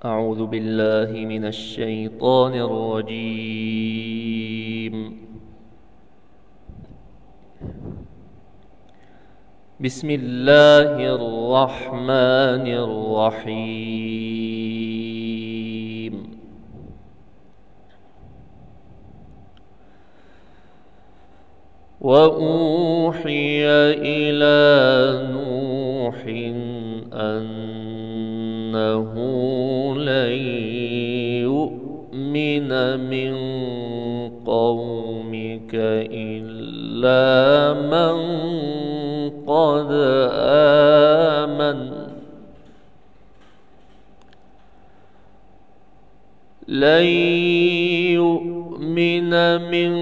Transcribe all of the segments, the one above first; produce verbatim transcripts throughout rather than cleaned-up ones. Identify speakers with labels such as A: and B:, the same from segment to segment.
A: أعوذ بالله من الشيطان الرجيم. بسم الله الرحمن الرحيم. وأوحي إلى نوح أنه لن يؤمن من قومك إلا من قد آمن لن يؤمن من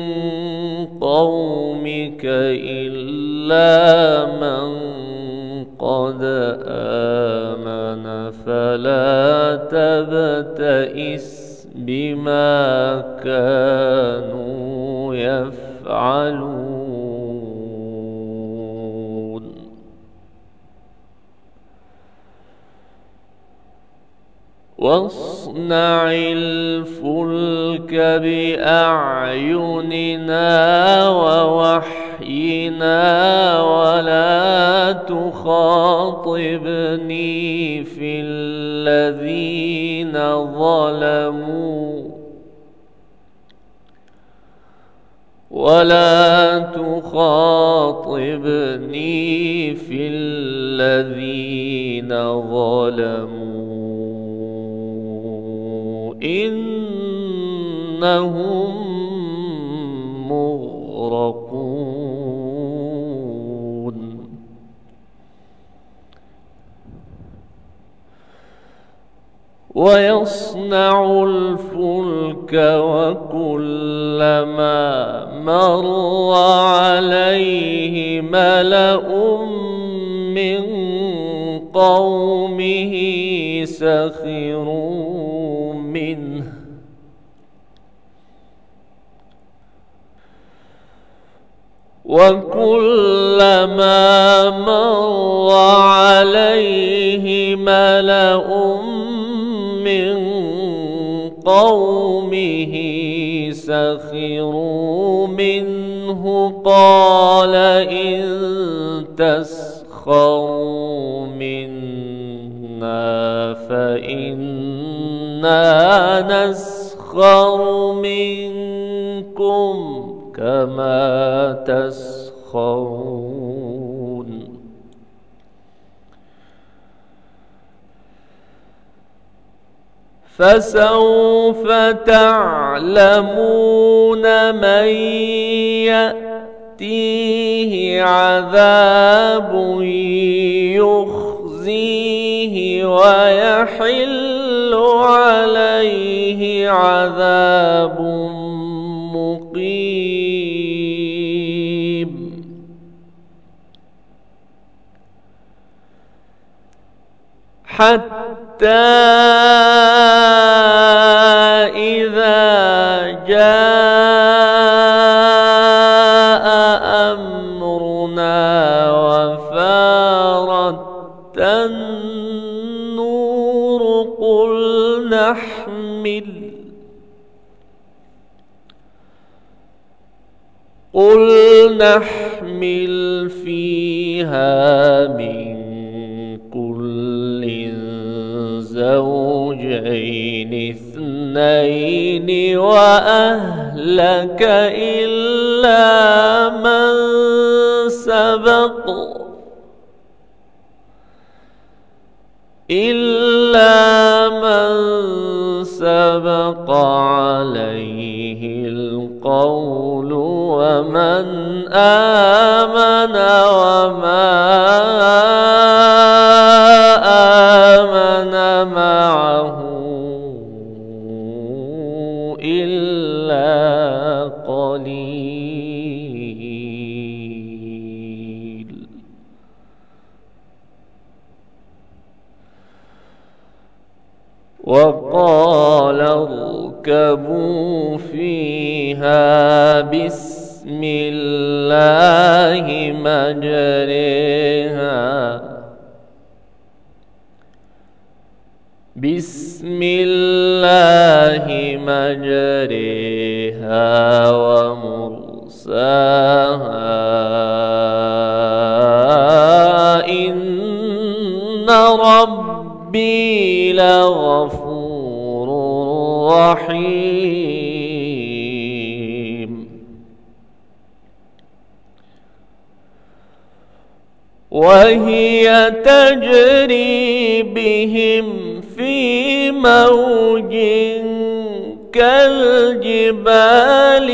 A: قومك إلا من قد آمن فلا تبتئس بما كانوا يفعلون. واصنع الفلك بأعيننا ووحينا ولا تخاطبني في الذين ظلموا ولا تخاطبني في الذين ظلموا إنهم مغرقون. ويصنع الفلك وكلما مر عليه ملأ من قومه سخروا منه وكلما مر عليه ملأ من قومه سخروا منه قال إن تسخروا منا فإنا نسخر منكم كما تسخرون. فسوف تعلمون من يأتيه عذاب يخزيه ويحل عليه عذاب مقيم. حتى إذا جاء أمرنا وفارت النور قل نحمل قل نحمل فيها من كل زوجين اثنين وأهلك إلا من سبق إلا من سبق عليه القول ومن آمن وما آمن معه إلا قليل. وقال اركبوا فيها بسم الله مجريها بسم بسم الله مجريها ومرساها إن ربي لغفور رحيم وهي تجري بهم في موج كالجبال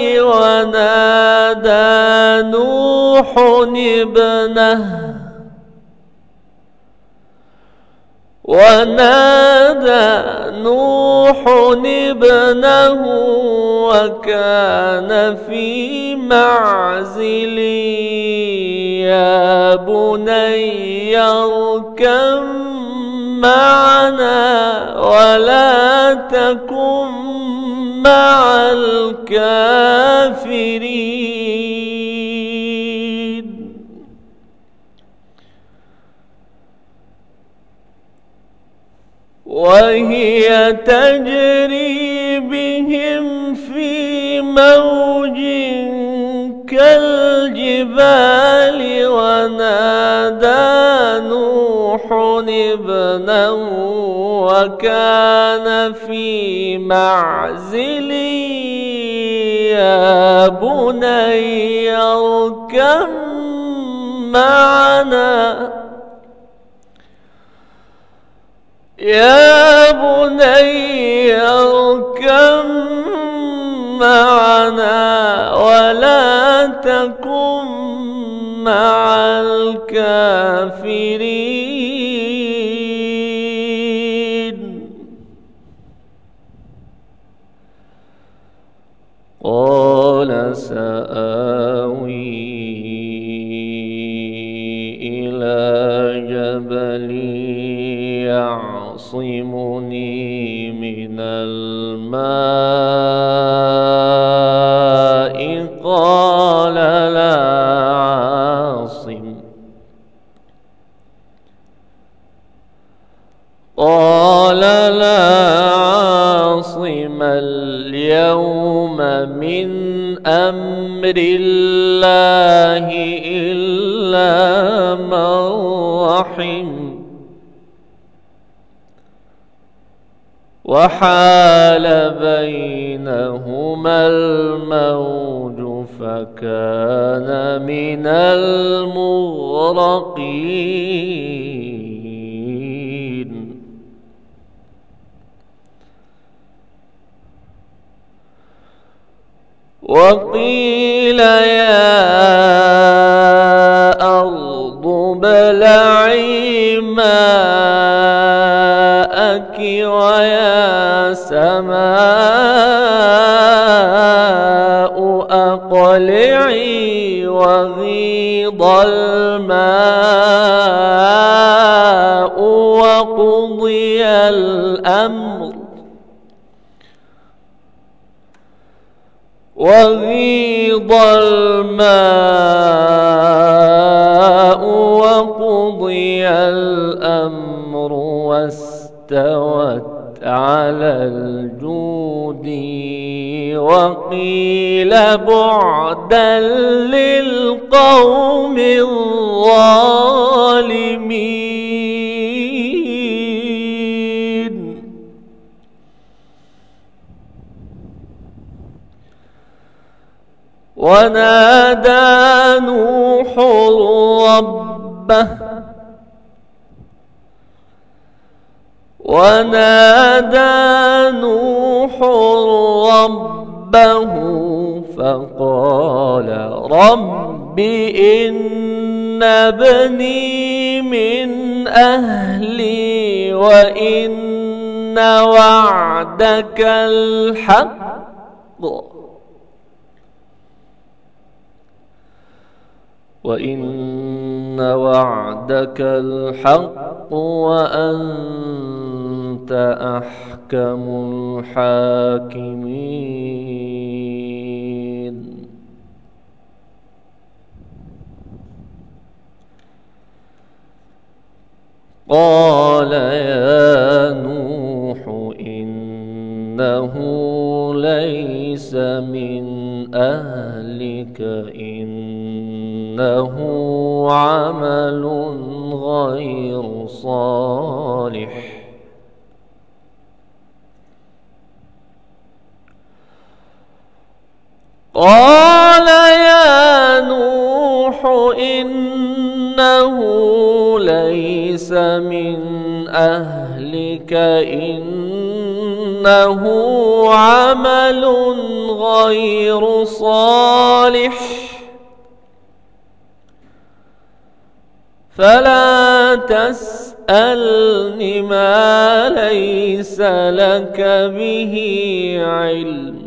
A: ونادى نوح ابنه ونادى نوح ابنه وكان في معزل يا بني اركب معنا ولا تكن مع الكافرين وهي تجري بهم في موج كالجبال ونادى نوح ابنه وكان في معزل يا بني اركب معنا يا بني اركب معنا ولا تكن مع الكافرين قال سآوي إلى جبل يعصمني من الماء قال لا عاصم قال لا عاصم اليوم من أمر الله إلا من رحم وحال بينهما الموج فكان من المغرقين وقيل يا أرض ابلعي ماءك ويا سماء أقلعي وغيض الماء وقضي الأمر وغيض الماء وقضي الأمر واستوت على الجود وقيل بعدا للقوم الظالمين ونادى نوح ربه ونادى نوح ربه فقال رب إن ابني من أهلي وإن وعدك الحق وإن وعدك الحق وأنت أحكم الحاكمين قال يا نوح ليس من أهلك إنه عمل غير صالح قال يا نوح إنه ليس من أهلك إنه عمل غير صالح فلا تسألني ما ليس لك به علم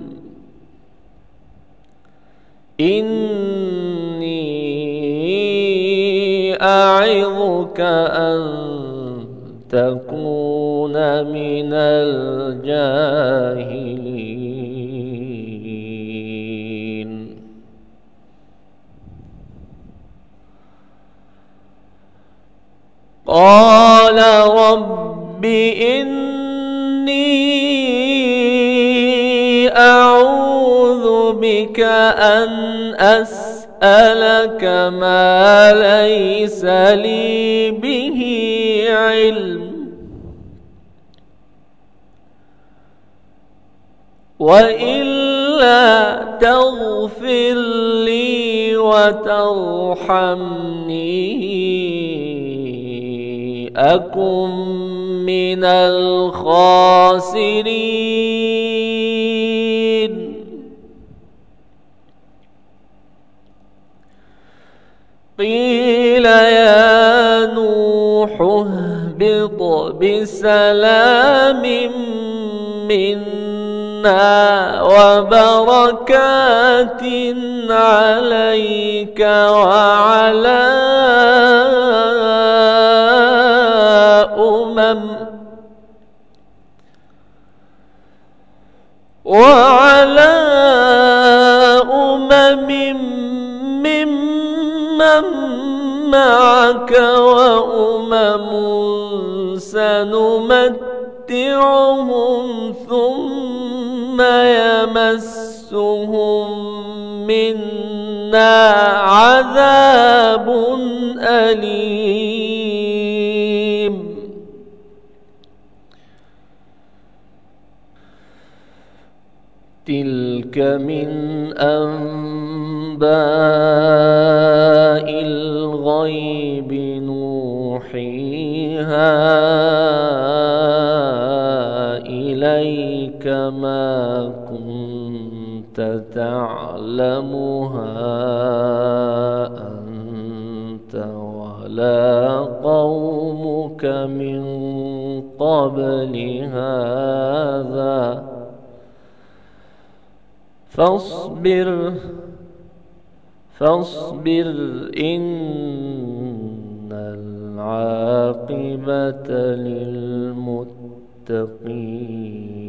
A: إني أعظك أن تكون من الجاهلين قال رب إني أعوذ بك أن أسألك ما ليس لي به علم وإلا تغفر لي وترحمني أكن من الخاسرين قيل يا نوح اهبط بسلام منا وبركات عليك وعلى أمم وعلى أمم ممن معك وأمم سنمتعهم ثم يمسهم منا عذاب أليم تلك من أنباء الغيب نوحيها إليك ما كنت تعلمها أنت ولا قومك من قبل هذا فاصبر فاصبر إن العاقبة للمتقين